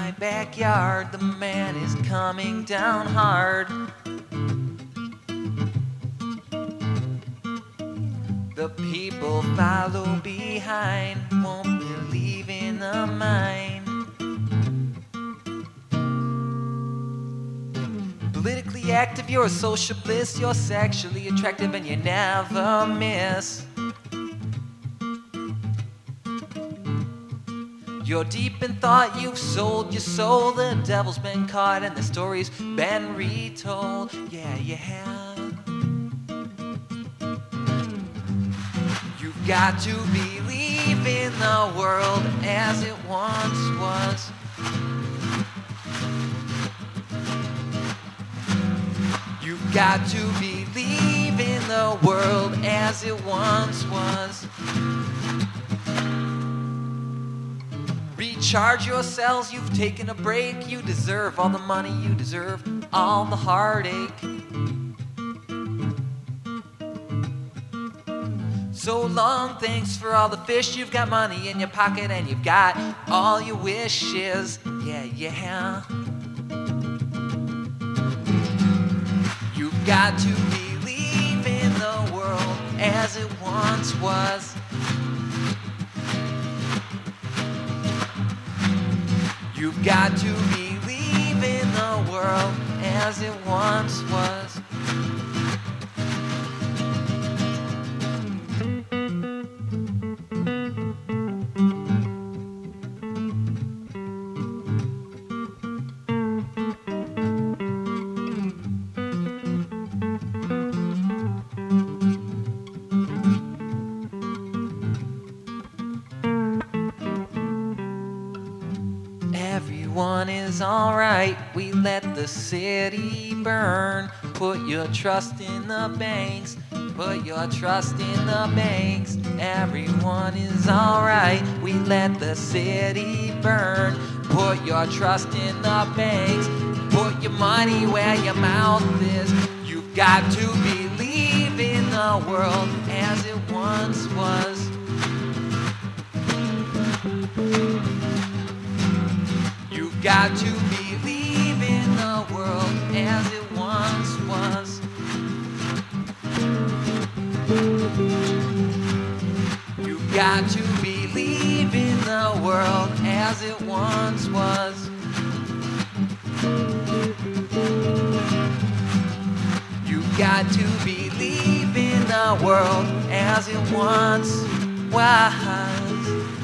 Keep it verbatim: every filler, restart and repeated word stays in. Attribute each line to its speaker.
Speaker 1: my backyard, the man is coming down hard. The people follow behind, won't believe in the mind. Politically active, you're a social bliss, you're sexually attractive and you never miss. You're deep in thought, you've sold your soul, the devil's been caught and the story's been retold. Yeah, you have. You've got to believe in the world as it once was. You've got to believe in the world as it once was. Recharge yourselves, you've taken a break. You deserve all the money, you deserve all the heartache. So long, thanks for all the fish. You've got money in your pocket and you've got all your wishes. Yeah, yeah. You've got to believe in the world as it once was. You've got to believe in the world as it once was. Everyone is alright, we let the city burn. Put your trust in the banks, put your trust in the banks. Everyone is alright, we let the city burn. Put your trust in the banks, put your money where your mouth is. You've got to believe in the world as it once was. You've got to believe in the world as it once was. You've got to believe in the world as it once was. You've got to believe in the world as it once was.